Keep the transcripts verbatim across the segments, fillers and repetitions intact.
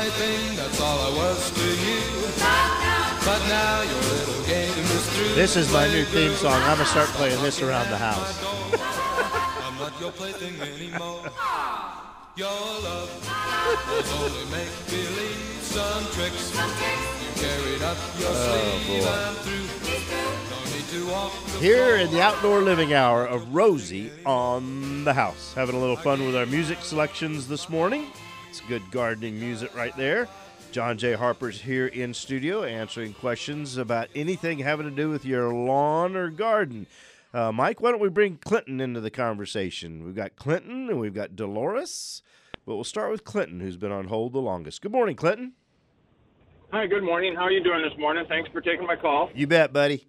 plaything, that's all I was to you. But now your little game is through. This is my new theme song. I'm going to start playing this around the house. I'm not your plaything anymore. Your love was only make-believe. Some tricks you carried up your Oh, sleeve. boy. I'm through. No need to walk the Here in the outdoor living hour of Rosie on the House. Having a little fun with our music selections this morning. It's good gardening music right there. John J. Harper's here in studio answering questions about anything having to do with your lawn or garden. Uh, Mike, why don't we bring Clinton into the conversation? We've got Clinton and we've got Dolores, but we'll start with Clinton, who's been on hold the longest. Good morning, Clinton. Hi, good morning. How are you doing this morning? Thanks for taking my call. You bet, buddy.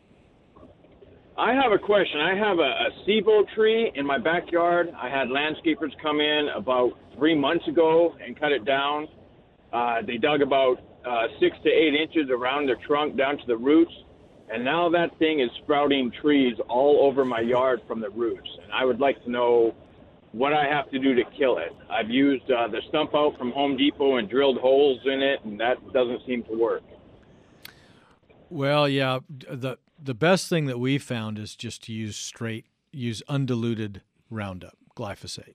I have a question. I have a, a SIBO tree in my backyard. I had landscapers come in about three months ago and cut it down. Uh, they dug about uh, six to eight inches around the trunk down to the roots, and now that thing is sprouting trees all over my yard from the roots. And I would like to know what I have to do to kill it. I've used uh, the stump out from Home Depot and drilled holes in it, and that doesn't seem to work. Well, yeah, the the best thing that we found is just to use straight, use undiluted Roundup, glyphosate.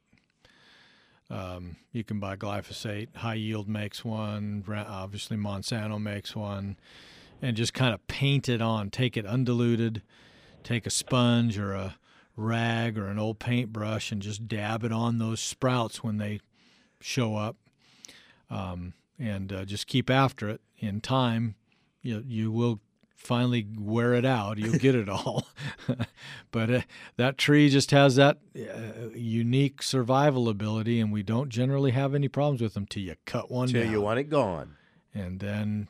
Um, you can buy glyphosate. High Yield makes one. Obviously, Monsanto makes one. And just kind of paint it on. Take it undiluted. Take a sponge or a rag or an old paintbrush and just dab it on those sprouts when they show up. Um, and uh, just keep after it. In time, you you will finally wear it out. You'll get it all. But uh, that tree just has that uh, unique survival ability, and we don't generally have any problems with them till you cut one Till down. you want it gone. And then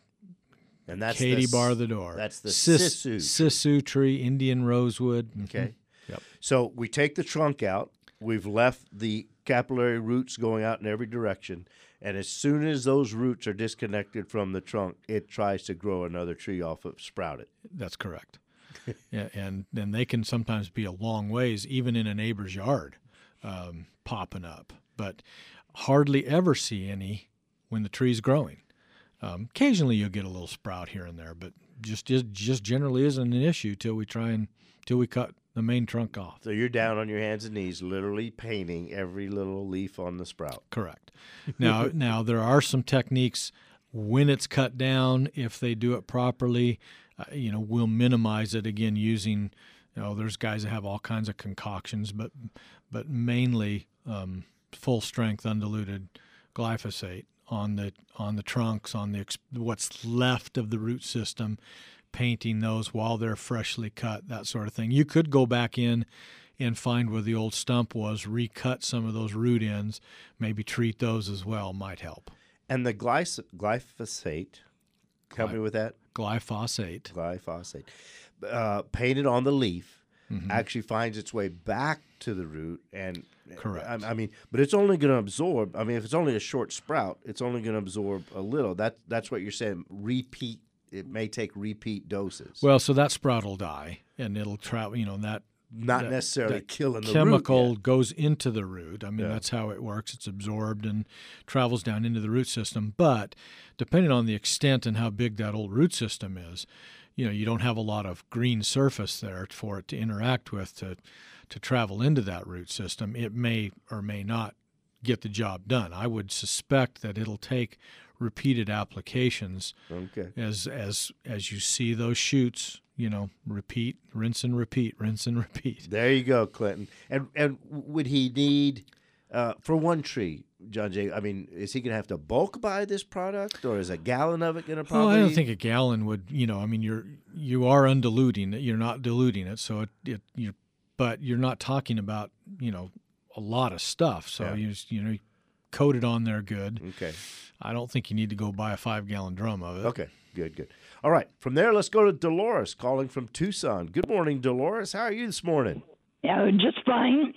And that's Katie the, bar the door. That's the Sis, Sisu. Sisu tree, Indian rosewood. Okay. Yep. So we take the trunk out. We've left the capillary roots going out in every direction. And as soon as those roots are disconnected from the trunk, it tries to grow another tree off of sprouted. That's correct. Yeah, and then they can sometimes be a long ways, even in a neighbor's yard, um, popping up. But hardly ever see any when the tree's growing. Um, occasionally you'll get a little sprout here and there, but just just, just generally isn't an issue till we try and till we cut the main trunk off. So you're down on your hands and knees, literally painting every little leaf on the sprout. Correct. Now, now there are some techniques when it's cut down. If they do it properly, uh, you know, we'll minimize it again using. You know, there's guys that have all kinds of concoctions, but but mainly um, full strength undiluted glyphosate on the on the trunks, on the what's left of the root system, painting those while they're freshly cut, that sort of thing. You could go back in and find where the old stump was, recut some of those root ends, maybe treat those as well, might help. And the glyphos- glyphosate, help Gly- me with that? Glyphosate. Glyphosate. Uh, painted on the leaf Mm-hmm. actually finds its way back to the root. And Correct. I, I mean, but it's only going to absorb. I mean, if it's only a short sprout, it's only going to absorb a little. That That's what you're saying. Repeat. It may take repeat doses. Well, so that sprout will die, and it'll travel, you know, that Not that- necessarily that killing the chemical root yet. goes into the root. I mean, Yeah. that's how it works. It's absorbed and travels down into the root system. But depending on the extent and how big that old root system is, you know, you don't have a lot of green surface there for it to interact with to to travel into that root system. It may or may not get the job done. I would suspect that it'll take repeated applications Okay. as as as you see those shoots, you know, repeat, rinse and repeat, rinse and repeat. There you go, Clinton. And and would he need uh, for one tree, John Jay? I mean, is he going to have to bulk buy this product, or is a gallon of it going to Well, probably? I don't think a gallon would. You know, I mean, you're you are undiluting it. You're not diluting it, so it, it you, but you're not talking about you know a lot of stuff. So Yeah. you just, you know, coat it on there good. Okay. I don't think you need to go buy a five gallon drum of it. Okay. Good. Good. All right. From there, let's go to Dolores calling from Tucson. Good morning, Dolores. How are you this morning? Yeah, just fine.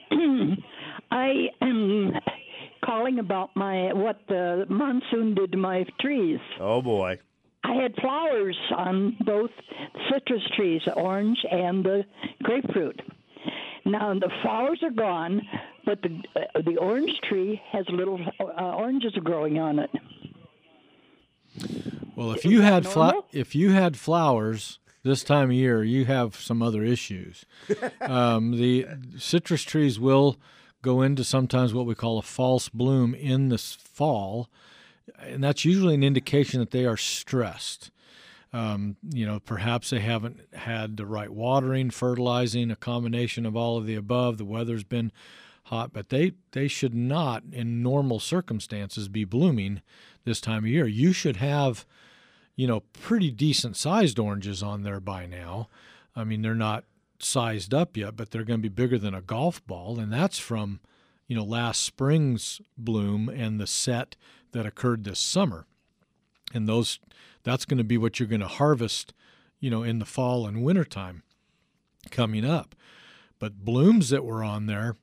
I am calling about my what the monsoon did to my trees. Oh boy. I had flowers on both citrus trees, the orange and the grapefruit. Now the flowers are gone, but the uh, the orange tree has little uh, oranges growing on it. Well, if Is you that had fla- normal? if you had flowers this time of year, you have some other issues. um, the citrus trees will go into sometimes what we call a false bloom in the s- fall, and that's usually an indication that they are stressed. Um, you know, perhaps they haven't had the right watering, fertilizing, a combination of all of the above. The weather's been hot, but they, they should not, in normal circumstances, be blooming this time of year. You should have, you know, pretty decent sized oranges on there by now. I mean, they're not sized up yet, but they're going to be bigger than a golf ball, and that's from, you know, last spring's bloom and the set that occurred this summer. And those, that's going to be what you're going to harvest, you know, in the fall and wintertime coming up. But blooms that were on there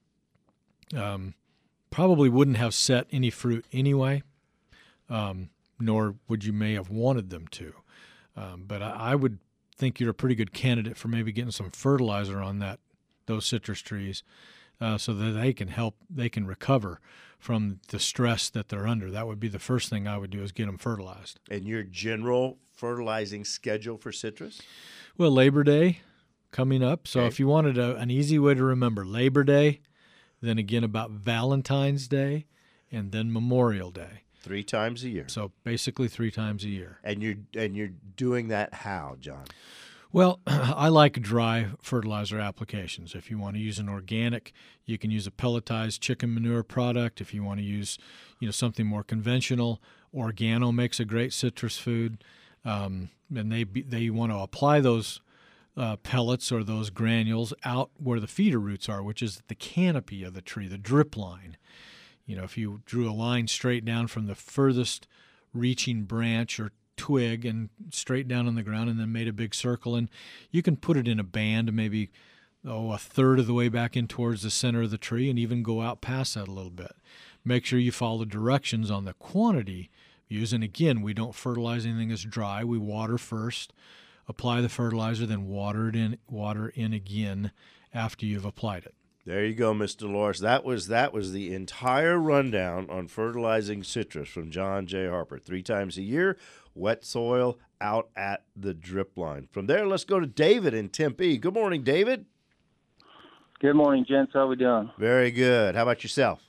um, probably wouldn't have set any fruit anyway, um, nor would you may have wanted them to. Um, but I, I would think you're a pretty good candidate for maybe getting some fertilizer on that those citrus trees uh, so that they can help, they can recover from the stress that they're under. That would be the first thing I would do is get them fertilized. And your general fertilizing schedule for citrus? Well, Labor Day coming up. So Okay. if you wanted a, an easy way to remember Labor Day, then again about Valentine's Day, and then Memorial Day. Three times a year. So basically three times a year. And you're and you're doing that how, John? Well, I like dry fertilizer applications. If you want to use an organic, you can use a pelletized chicken manure product. If you want to use, you know, something more conventional, Organo makes a great citrus food, um, and they be, they want to apply those uh, pellets or those granules out where the feeder roots are, which is the canopy of the tree, the drip line. You know, if you drew a line straight down from the furthest reaching branch or twig and straight down on the ground and then made a big circle, and you can put it in a band maybe oh a third of the way back in towards the center of the tree and even go out past that a little bit. Make sure you follow the directions on the quantity used, and again, we don't fertilize anything that's dry. We water first, apply the fertilizer, then water it in water in again after you've applied it. There you go, Mister Loris. That was that was the entire rundown on fertilizing citrus from John J. Harper. Three times a year, wet soil out at the drip line. From there, let's go to David in Tempe. Good morning, David. Good morning, gents. How we doing? Very good. How about yourself?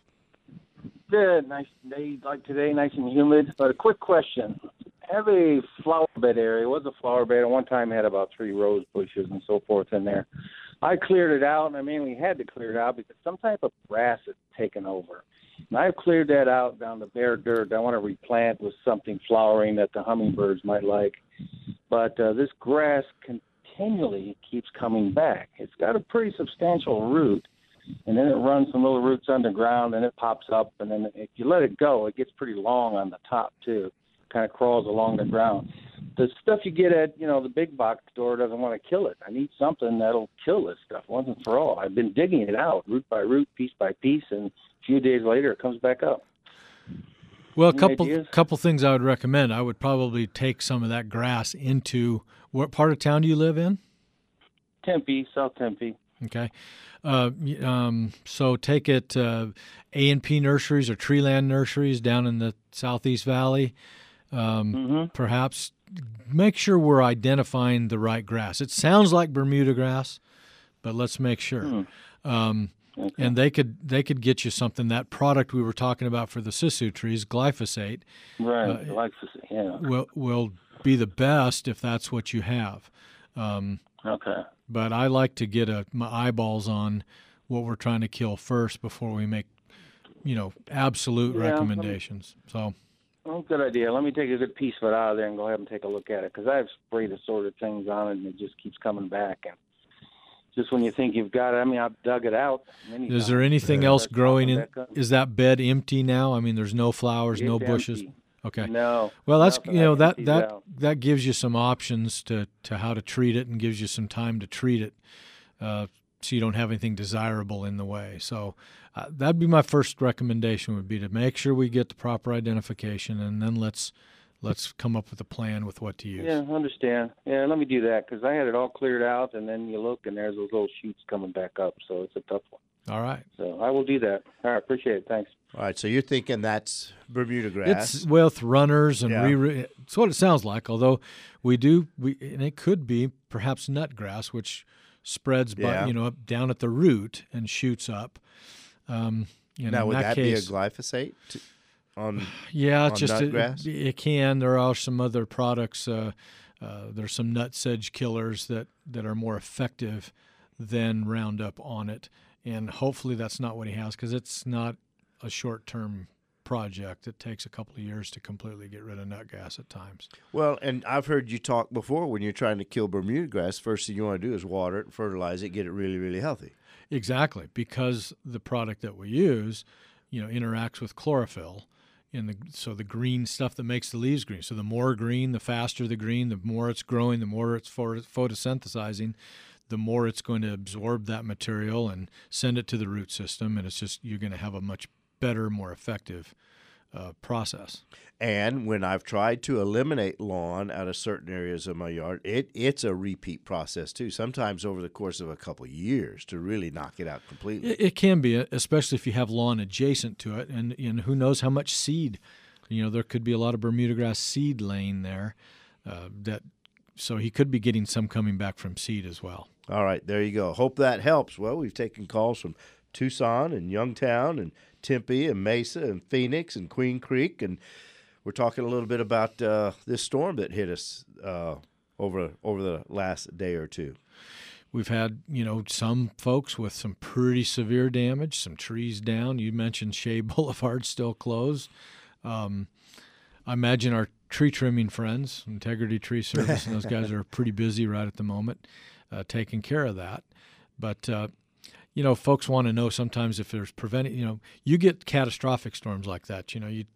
Good. Nice day like today, nice and humid. But a quick question. I have a flower bed area. It was a flower bed. At one time, I had about three rose bushes and so forth in there. I cleared it out, and I mainly had to clear it out because some type of grass had taken over. And I've cleared that out down the bare dirt. I want to replant with something flowering that the hummingbirds might like. But uh, this grass continually keeps coming back. It's got a pretty substantial root, and then it runs some little roots underground, and it pops up, and then if you let it go, it gets pretty long on the top, too. Kind of crawls along the ground. The stuff you get at, you know, the big box store doesn't want to kill it. I need something that'll kill this stuff once and for all. I've been digging it out, root by root, piece by piece, and a few days later it comes back up. Well, a Any couple ideas? couple things I would recommend. I would probably take some of that grass into, what part of town do you live in? Tempe, South Tempe. Okay. Uh, y- um, so take it uh, A and P Nurseries or Treeland Nurseries down in the Southeast Valley. Um, Mm-hmm. Perhaps make sure we're identifying the right grass. It sounds like Bermuda grass, but let's make sure. Hmm. Um, Okay. and they could they could get you something. That product we were talking about for the sisu trees, glyphosate, Right. uh, like, yeah. will will be the best if that's what you have. Um, Okay. but I like to get a, my eyeballs on what we're trying to kill first before we make, you know, absolute Yeah, um, recommendations. So, Well, good idea. Let me take a good piece of it out of there and go ahead and take a look at it because I've sprayed assorted things on it and it just keeps coming back. And just when you think you've got it, I mean, I've dug it out. many is there times. anything It else starts growing popping in? back up. Is that bed empty now? I mean, there's no flowers, no It's bushes. empty. Okay. No. Well, that's nothing. you I know can that see that out. that gives you some options to to how to treat it and gives you some time to treat it, uh, so you don't have anything desirable in the way. So uh, that'd be my first recommendation would be to make sure we get the proper identification and then let's let's come up with a plan with what to use. Yeah, I understand. Yeah, let me do that because I had it all cleared out, and then you look, and there's those little shoots coming back up, so it's a tough one. All right. So I will do that. All right, appreciate it. Thanks. All right, so you're thinking that's Bermuda grass. It's with runners and Yeah. re- it's what it sounds like. Although we do, we and it could be perhaps nut grass, which spreads, Yeah. by, you know, up down at the root and shoots up. Um, you know, now, in would that, case, be a glyphosate to, on? Yeah, on it's just nut it, grass? it, it can. There are some other products. Uh, uh, there's some nut sedge killers that that are more effective than Roundup on it, and hopefully that's not what he has, because it's not a short-term project. It takes a couple of years to completely get rid of nut grass at times. Well, and I've heard you talk before when you're trying to kill Bermuda grass, first thing you want to do is water it, fertilize it, get it really, really healthy. Exactly, because the product that we use, you know, interacts with chlorophyll, in the so the green stuff that makes the leaves green. So the more green, the faster the green, the more it's growing, the more it's photo- photosynthesizing, the more it's going to absorb that material and send it to the root system, and it's just you're going to have a much better, more effective uh, process. And when I've tried to eliminate lawn out of certain areas of my yard, it it's a repeat process too. Sometimes over the course of a couple of years to really knock it out completely. It, it can be, especially if you have lawn adjacent to it, and, and who knows how much seed. You know, there could be a lot of Bermuda grass seed laying there. Uh, that so he could be getting some coming back from seed as well. All right, there you go. Hope that helps. Well, we've taken calls from Tucson and Youngtown and Tempe and Mesa and Phoenix and Queen Creek, and we're talking a little bit about uh, this storm that hit us uh, over over the last day or two. We've had, you know, some folks with some pretty severe damage, some trees down. You mentioned Shea Boulevard still closed. Um, I imagine our tree trimming friends, Integrity Tree Service, and those guys are pretty busy right at the moment uh, taking care of that. But uh, you know, folks want to know sometimes if there's preventing, you know, you get catastrophic storms like that, you know, you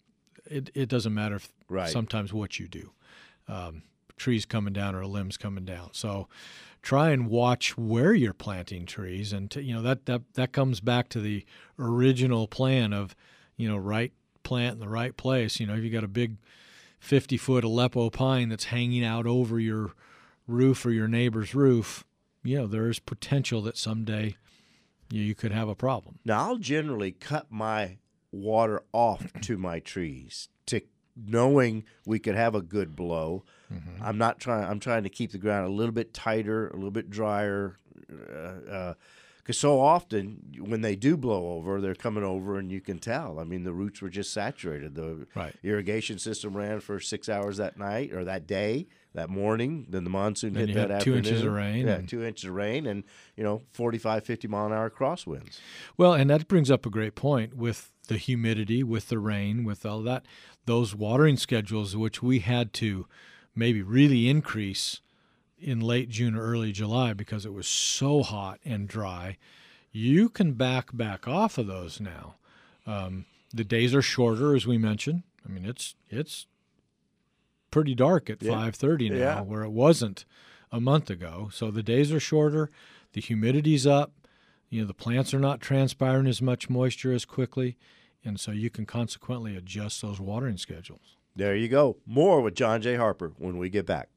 it, it doesn't matter if Right. sometimes what you do. Um, trees coming down or limbs coming down. So try and watch where you're planting trees. And, to, you know, that, that, that comes back to the original plan of, you know, right plant in the right place. You know, if you got a big fifty-foot Aleppo pine that's hanging out over your roof or your neighbor's roof, you know, there is potential that someday you, you could have a problem. Now, I'll generally cut my water off to my trees to knowing we could have a good blow. Mm-hmm. I'm not trying. I'm trying to keep the ground a little bit tighter, a little bit drier, because uh, uh, so often when they do blow over, they're coming over, and you can tell. I mean, the roots were just saturated. The Right. irrigation system ran for six hours that night or that day, that morning. Then the monsoon Then hit you that had two afternoon. inches of rain Yeah, and- two inches of rain, and you know, forty-five, fifty mile an hour crosswinds. Well, and that brings up a great point with the humidity, with the rain, with all that. Those watering schedules, which we had to maybe really increase in late June or early July because it was so hot and dry, you can back back off of those now. Um, the days are shorter, as we mentioned. I mean, it's it's pretty dark at Yeah. five thirty now, Yeah. where it wasn't a month ago. So the days are shorter, the humidity's up, you know, the plants are not transpiring as much moisture as quickly, and so you can consequently adjust those watering schedules. There you go. More with John J. Harper when we get back.